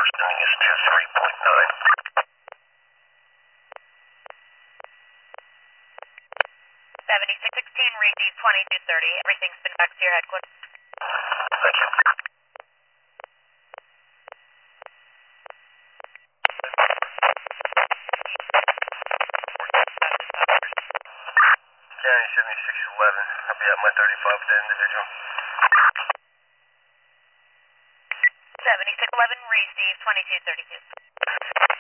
Worsening is 23.9. 7616, receive 2230. Everything's been back to your headquarters. Thank you. County 7611. I'll be at my 35 with that individual. 7611, receive 2232.